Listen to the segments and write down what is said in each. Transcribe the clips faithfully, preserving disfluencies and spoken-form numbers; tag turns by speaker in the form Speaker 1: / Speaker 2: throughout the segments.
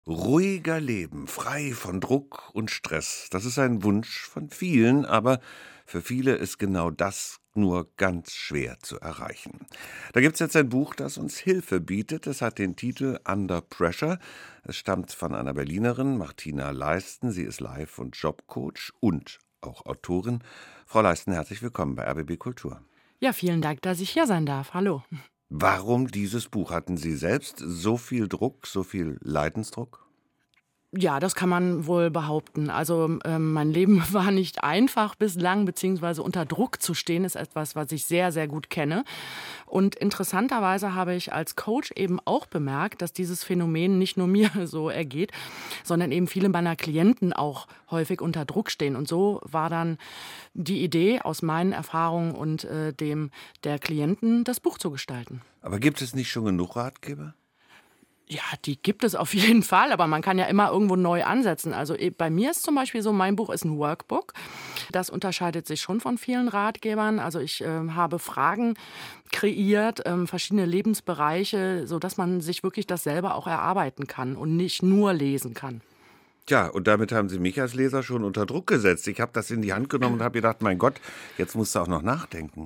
Speaker 1: Ruhiger leben, frei von Druck und Stress. Das ist ein Wunsch von vielen, aber für viele ist genau das nur ganz schwer zu erreichen. Da gibt es jetzt ein Buch, das uns Hilfe bietet. Es hat den Titel Under Pressure. Es stammt von einer Berlinerin, Martina Leisten. Sie ist Life- und Jobcoach und auch Autorin. Frau Leisten, herzlich willkommen bei R B B Kultur.
Speaker 2: Ja, vielen Dank, dass ich hier sein darf. Hallo.
Speaker 1: Warum dieses Buch? Hatten Sie selbst so viel Druck, so viel Leidensdruck?
Speaker 2: Ja, das kann man wohl behaupten. Also ähm, mein Leben war nicht einfach bislang, beziehungsweise unter Druck zu stehen, ist etwas, was ich sehr, sehr gut kenne. Und interessanterweise habe ich als Coach eben auch bemerkt, dass dieses Phänomen nicht nur mir so ergeht, sondern eben viele meiner Klienten auch häufig unter Druck stehen. Und so war dann die Idee aus meinen Erfahrungen und äh, dem der Klienten, das Buch zu gestalten.
Speaker 1: Aber gibt es nicht schon genug Ratgeber?
Speaker 2: Ja, die gibt es auf jeden Fall, aber man kann ja immer irgendwo neu ansetzen. Also eh, bei mir ist zum Beispiel so, mein Buch ist ein Workbook. Das unterscheidet sich schon von vielen Ratgebern. Also ich äh, habe Fragen kreiert, äh, verschiedene Lebensbereiche, sodass man sich wirklich das selber auch erarbeiten kann und nicht nur lesen kann.
Speaker 1: Tja, und damit haben Sie mich als Leser schon unter Druck gesetzt. Ich habe das in die Hand genommen und habe gedacht, mein Gott, jetzt musst du auch noch nachdenken.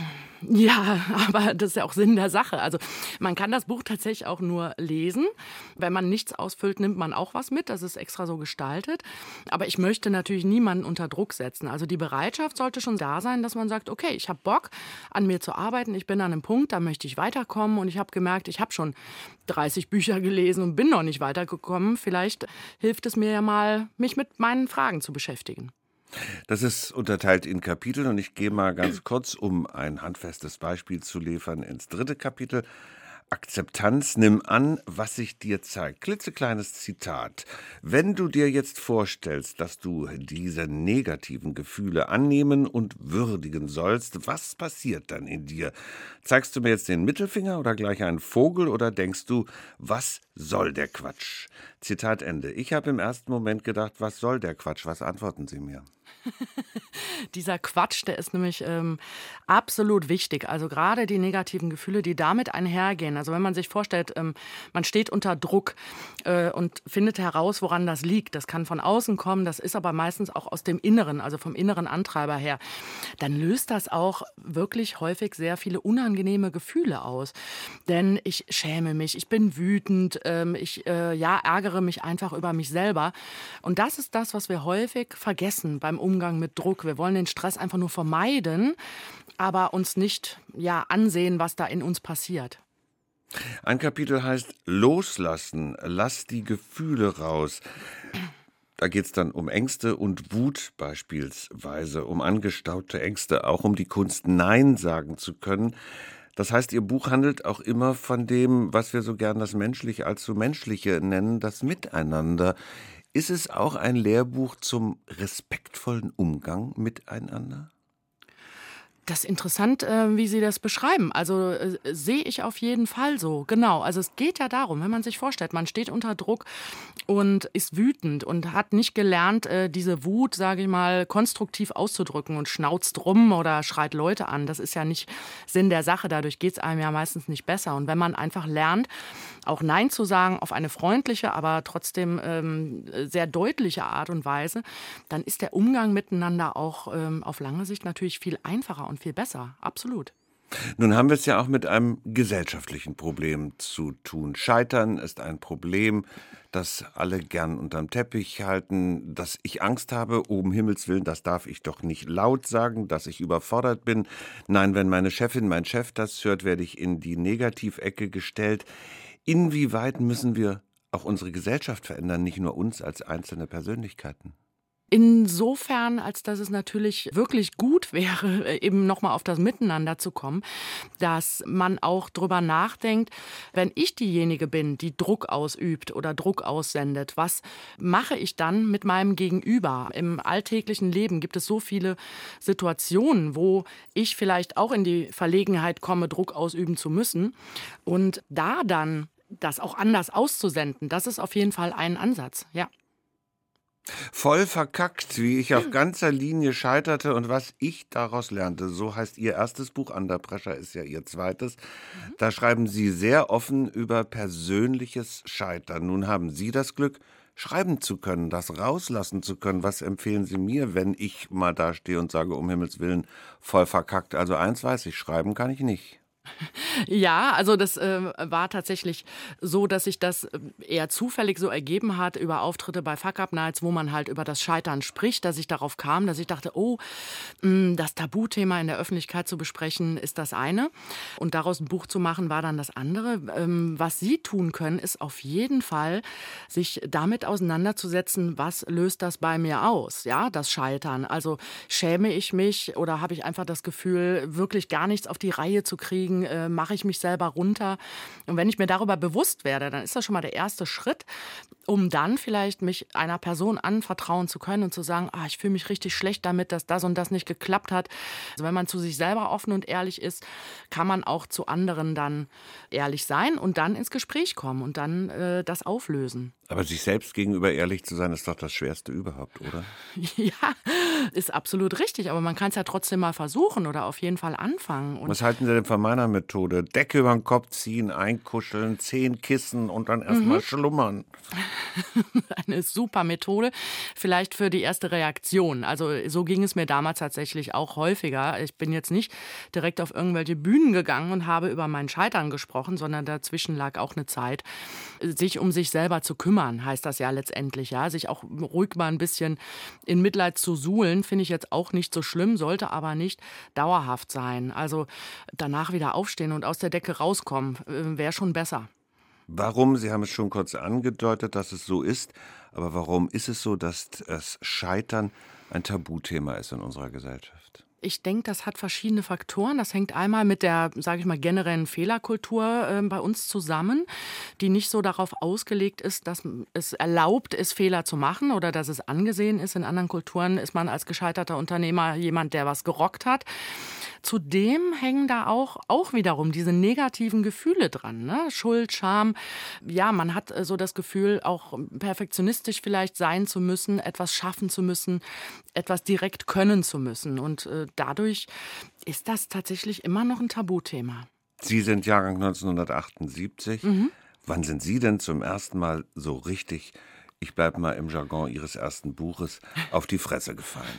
Speaker 2: Ja, aber das ist ja auch Sinn der Sache. Also man kann das Buch tatsächlich auch nur lesen. Wenn man nichts ausfüllt, nimmt man auch was mit. Das ist extra so gestaltet. Aber ich möchte natürlich niemanden unter Druck setzen. Also die Bereitschaft sollte schon da sein, dass man sagt, okay, ich habe Bock, an mir zu arbeiten. Ich bin an einem Punkt, da möchte ich weiterkommen. Und ich habe gemerkt, ich habe schon dreißig Bücher gelesen und bin noch nicht weitergekommen. Vielleicht hilft es mir ja mal, mich mit meinen Fragen zu beschäftigen.
Speaker 1: Das ist unterteilt in Kapitel und ich gehe mal ganz kurz, um ein handfestes Beispiel zu liefern, ins dritte Kapitel. Akzeptanz, nimm an, was sich dir zeigt. Klitzekleines Zitat. Wenn du dir jetzt vorstellst, dass du diese negativen Gefühle annehmen und würdigen sollst, was passiert dann in dir? Zeigst du mir jetzt den Mittelfinger oder gleich einen Vogel oder denkst du, was soll der Quatsch? Zitat Ende. Ich habe im ersten Moment gedacht, was soll der Quatsch? Was antworten Sie mir?
Speaker 2: Dieser Quatsch, der ist nämlich ähm, absolut wichtig. Also gerade die negativen Gefühle, die damit einhergehen. Also wenn man sich vorstellt, ähm, man steht unter Druck äh, und findet heraus, woran das liegt. Das kann von außen kommen, das ist aber meistens auch aus dem Inneren, also vom inneren Antreiber her. Dann löst das auch wirklich häufig sehr viele unangenehme Gefühle aus. Denn ich schäme mich, ich bin wütend, ähm, ich äh, ja, ärgere mich einfach über mich selber. Und das ist das, was wir häufig vergessen beim Umgang mit Druck. Wir wollen den Stress einfach nur vermeiden, aber uns nicht ja, ansehen, was da in uns passiert.
Speaker 1: Ein Kapitel heißt Loslassen, lass die Gefühle raus. Da geht es dann um Ängste und Wut beispielsweise, um angestaute Ängste, auch um die Kunst, Nein sagen zu können. Das heißt, Ihr Buch handelt auch immer von dem, was wir so gern das Menschliche als so Menschliche nennen, das Miteinander. Ist es auch ein Lehrbuch zum respektvollen Umgang miteinander?
Speaker 2: Das ist interessant, äh, wie Sie das beschreiben. Also äh, sehe ich auf jeden Fall so. Genau. Also es geht ja darum, wenn man sich vorstellt, man steht unter Druck und ist wütend und hat nicht gelernt, äh, diese Wut, sage ich mal, konstruktiv auszudrücken und schnauzt rum oder schreit Leute an. Das ist ja nicht Sinn der Sache. Dadurch geht es einem ja meistens nicht besser. Und wenn man einfach lernt, auch Nein zu sagen auf eine freundliche, aber trotzdem ähm, sehr deutliche Art und Weise, dann ist der Umgang miteinander auch ähm, auf lange Sicht natürlich viel einfacher und viel besser. Absolut.
Speaker 1: Nun haben wir es ja auch mit einem gesellschaftlichen Problem zu tun. Scheitern ist ein Problem, das alle gern unterm Teppich halten, dass ich Angst habe, um Himmels Willen, das darf ich doch nicht laut sagen, dass ich überfordert bin. Nein, wenn meine Chefin, mein Chef das hört, werde ich in die Negativecke gestellt. Inwieweit müssen wir auch unsere Gesellschaft verändern, nicht nur uns als einzelne Persönlichkeiten?
Speaker 2: Insofern, als dass es natürlich wirklich gut wäre, eben nochmal auf das Miteinander zu kommen, dass man auch drüber nachdenkt, wenn ich diejenige bin, die Druck ausübt oder Druck aussendet, was mache ich dann mit meinem Gegenüber? Im alltäglichen Leben gibt es so viele Situationen, wo ich vielleicht auch in die Verlegenheit komme, Druck ausüben zu müssen. Und da dann das auch anders auszusenden, das ist auf jeden Fall ein Ansatz, ja.
Speaker 1: Voll verkackt, wie ich auf ganzer Linie scheiterte und was ich daraus lernte. So heißt Ihr erstes Buch, Under Pressure ist ja Ihr zweites. Da schreiben Sie sehr offen über persönliches Scheitern. Nun haben Sie das Glück, schreiben zu können, das rauslassen zu können. Was empfehlen Sie mir, wenn ich mal dastehe und sage, um Himmels Willen, voll verkackt? Also eins weiß ich, schreiben kann ich nicht.
Speaker 2: Ja, also das äh, war tatsächlich so, dass sich das äh, eher zufällig so ergeben hat über Auftritte bei Fuck-Up-Nights, wo man halt über das Scheitern spricht, dass ich darauf kam, dass ich dachte, oh, mh, das Tabuthema in der Öffentlichkeit zu besprechen, ist das eine. Und daraus ein Buch zu machen, war dann das andere. Ähm, was Sie tun können, ist auf jeden Fall, sich damit auseinanderzusetzen, was löst das bei mir aus, ja, das Scheitern. Also schäme ich mich oder habe ich einfach das Gefühl, wirklich gar nichts auf die Reihe zu kriegen, äh, mache ich mich selber runter. Und wenn ich mir darüber bewusst werde, dann ist das schon mal der erste Schritt, um dann vielleicht mich einer Person anvertrauen zu können und zu sagen, ah, ich fühle mich richtig schlecht damit, dass das und das nicht geklappt hat. Also wenn man zu sich selber offen und ehrlich ist, kann man auch zu anderen dann ehrlich sein und dann ins Gespräch kommen und dann äh, das auflösen.
Speaker 1: Aber sich selbst gegenüber ehrlich zu sein, ist doch das Schwerste überhaupt, oder?
Speaker 2: Ja, ist absolut richtig, aber man kann es ja trotzdem mal versuchen oder auf jeden Fall anfangen. Und
Speaker 1: Was halten Sie denn von meiner Methode? Decke über den Kopf ziehen, einkuscheln, zehn Kissen und dann erstmal mhm. schlummern.
Speaker 2: Eine super Methode, vielleicht für die erste Reaktion. Also so ging es mir damals tatsächlich auch häufiger. Ich bin jetzt nicht direkt auf irgendwelche Bühnen gegangen und habe über mein Scheitern gesprochen, sondern dazwischen lag auch eine Zeit, sich um sich selber zu kümmern, heißt das ja letztendlich. Ja, sich auch ruhig mal ein bisschen in Mitleid zu suhlen, finde ich jetzt auch nicht so schlimm, sollte aber nicht dauerhaft sein. Also danach wieder aufstehen und aus der Decke rauskommen, wäre schon besser.
Speaker 1: Warum, Sie haben es schon kurz angedeutet, dass es so ist, aber warum ist es so, dass das Scheitern ein Tabuthema ist in unserer Gesellschaft?
Speaker 2: Ich denke, das hat verschiedene Faktoren. Das hängt einmal mit der, sage ich mal, generellen Fehlerkultur äh, bei uns zusammen, die nicht so darauf ausgelegt ist, dass es erlaubt ist, Fehler zu machen oder dass es angesehen ist. In anderen Kulturen ist man als gescheiterter Unternehmer jemand, der was gerockt hat. Zudem hängen da auch, auch wiederum diese negativen Gefühle dran, ne? Schuld, Scham. Ja, man hat so das Gefühl, auch perfektionistisch vielleicht sein zu müssen, etwas schaffen zu müssen, etwas direkt können zu müssen. Und äh, dadurch ist das tatsächlich immer noch ein Tabuthema.
Speaker 1: Sie sind Jahrgang neunzehnhundertachtundsiebzig. Mhm. Wann sind Sie denn zum ersten Mal so richtig, ich bleibe mal im Jargon Ihres ersten Buches, auf die Fresse gefallen?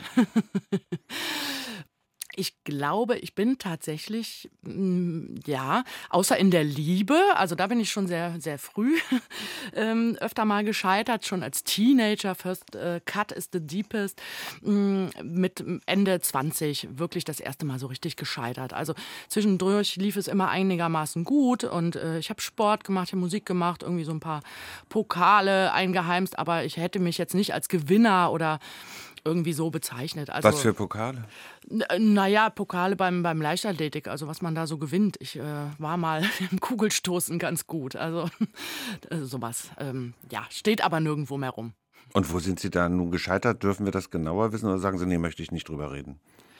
Speaker 2: Ich glaube, ich bin tatsächlich, ja, außer in der Liebe, also da bin ich schon sehr, sehr früh ähm, öfter mal gescheitert, schon als Teenager, First äh, Cut is the Deepest, mh, mit Ende zwanzig wirklich das erste Mal so richtig gescheitert. Also zwischendurch lief es immer einigermaßen gut und äh, ich habe Sport gemacht, ich habe Musik gemacht, irgendwie so ein paar Pokale eingeheimst, aber ich hätte mich jetzt nicht als Gewinner oder irgendwie so bezeichnet. Also,
Speaker 1: was für Pokale?
Speaker 2: N- naja, Pokale beim, beim Leichtathletik, also was man da so gewinnt. Ich äh, war mal im Kugelstoßen ganz gut. Also äh, sowas, ähm, ja, steht aber nirgendwo mehr rum.
Speaker 1: Und wo sind Sie da nun gescheitert? Dürfen wir das genauer wissen oder sagen Sie, nee, möchte ich nicht drüber reden?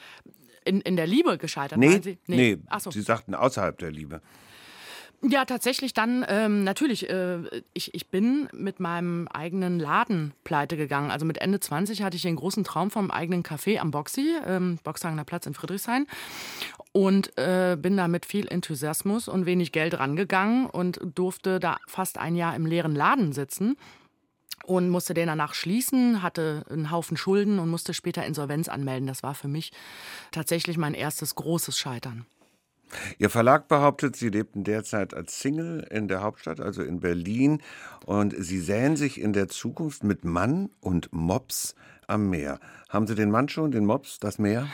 Speaker 2: In, in der Liebe gescheitert,
Speaker 1: nee,
Speaker 2: meinen Sie?
Speaker 1: Nee, nee. Ach so. Sie sagten außerhalb der Liebe.
Speaker 2: Ja, tatsächlich dann, ähm, natürlich, äh, ich, ich bin mit meinem eigenen Laden pleite gegangen. Also mit Ende zwanzig hatte ich den großen Traum vom eigenen Café am Boxy, ähm, Boxhagener Platz in Friedrichshain. Und äh, bin da mit viel Enthusiasmus und wenig Geld rangegangen und durfte da fast ein Jahr im leeren Laden sitzen. Und musste den danach schließen, hatte einen Haufen Schulden und musste später Insolvenz anmelden. Das war für mich tatsächlich mein erstes großes Scheitern.
Speaker 1: Ihr Verlag behauptet, Sie lebten derzeit als Single in der Hauptstadt, also in Berlin, und Sie sähen sich in der Zukunft mit Mann und Mops am Meer. Haben Sie den Mann schon, den Mops, das Meer?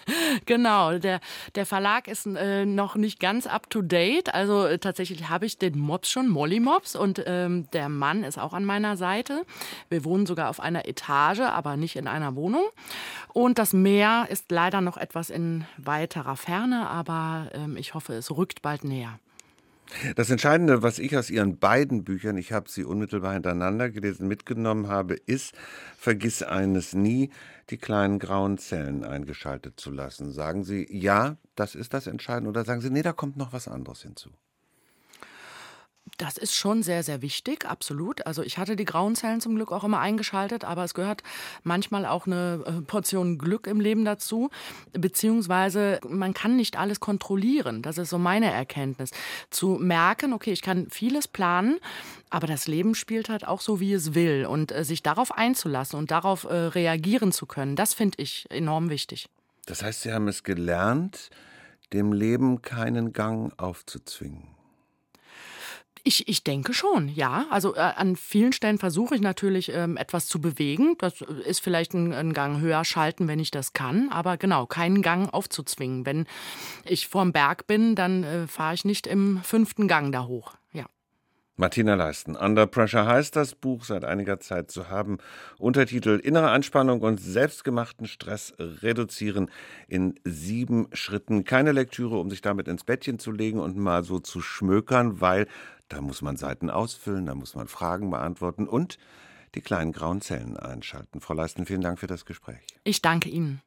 Speaker 2: Genau, der, der Verlag ist äh, noch nicht ganz up to date. Also äh, tatsächlich habe ich den Mops schon, Molly Mops, und ähm, der Mann ist auch an meiner Seite. Wir wohnen sogar auf einer Etage, aber nicht in einer Wohnung. Und das Meer ist leider noch etwas in weiterer Ferne, aber ähm, ich hoffe, es rückt bald näher.
Speaker 1: Das Entscheidende, was ich aus Ihren beiden Büchern, ich habe sie unmittelbar hintereinander gelesen, mitgenommen habe, ist, vergiss eines nie, die kleinen grauen Zellen eingeschaltet zu lassen. Sagen Sie, ja, das ist das Entscheidende, oder sagen Sie, nee, da kommt noch was anderes hinzu?
Speaker 2: Das ist schon sehr, sehr wichtig, absolut. Also ich hatte die grauen Zellen zum Glück auch immer eingeschaltet, aber es gehört manchmal auch eine äh, Portion Glück im Leben dazu, beziehungsweise man kann nicht alles kontrollieren. Das ist so meine Erkenntnis. Zu merken, okay, ich kann vieles planen, aber das Leben spielt halt auch so, wie es will. Und äh, sich darauf einzulassen und darauf äh, reagieren zu können, das finde ich enorm wichtig.
Speaker 1: Das heißt, Sie haben es gelernt, dem Leben keinen Gang aufzuzwingen.
Speaker 2: Ich ich denke schon, ja. Also, äh, an vielen Stellen versuche ich natürlich, ähm, etwas zu bewegen. Das ist vielleicht ein 'n Gang höher schalten, wenn ich das kann, aber genau, keinen Gang aufzuzwingen. Wenn ich vorm Berg bin, dann, äh, fahre ich nicht im fünften Gang da hoch, ja.
Speaker 1: Martina Leisten, Under Pressure heißt das Buch, seit einiger Zeit zu haben. Untertitel: Innere Anspannung und selbstgemachten Stress reduzieren in sieben Schritten. Keine Lektüre, um sich damit ins Bettchen zu legen und mal so zu schmökern, weil da muss man Seiten ausfüllen, da muss man Fragen beantworten und die kleinen grauen Zellen einschalten. Frau Leisten, vielen Dank für das Gespräch.
Speaker 2: Ich danke Ihnen.